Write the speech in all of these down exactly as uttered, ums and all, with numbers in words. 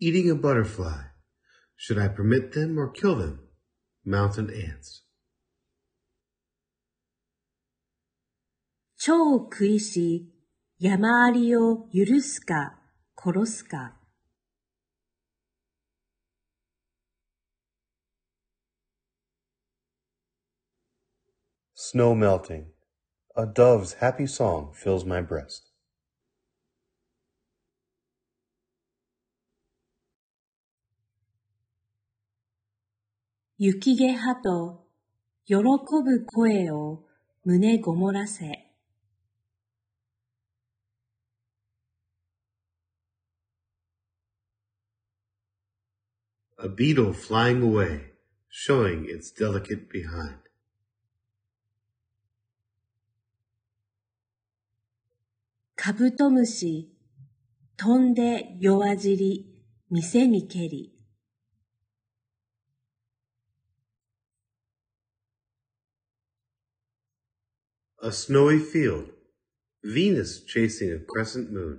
eating a butterfly. Should I permit them or kill them? Mountain ants. 蝶を食いし、山ありを許すか殺すか。 Snow melting. A dove's happy song fills my breast. 雪気葉と喜ぶ声を胸ごもらせ。 A beetle flying away, showing its delicate behind. カブトムシ、飛んで弱尻、店に蹴り。 A snowy field, Venus chasing a crescent moon.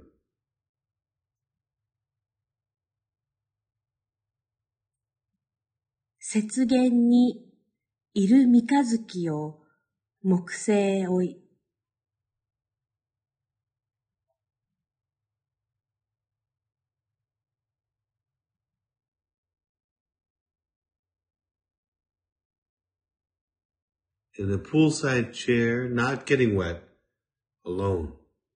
雪原にいる三日月を木星へ追い。 In a poolside chair, not getting wet, alone.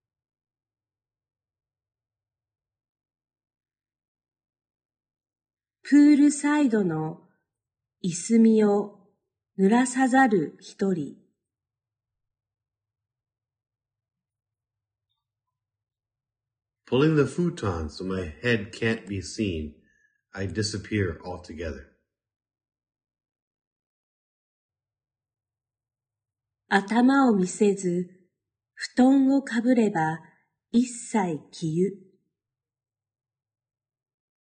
プールサイドのいすみを濡らさざる一人。 Pulling the futon so my head can't be seen, I disappear altogether. 頭を見せず、布団をかぶれば一切消ゆ。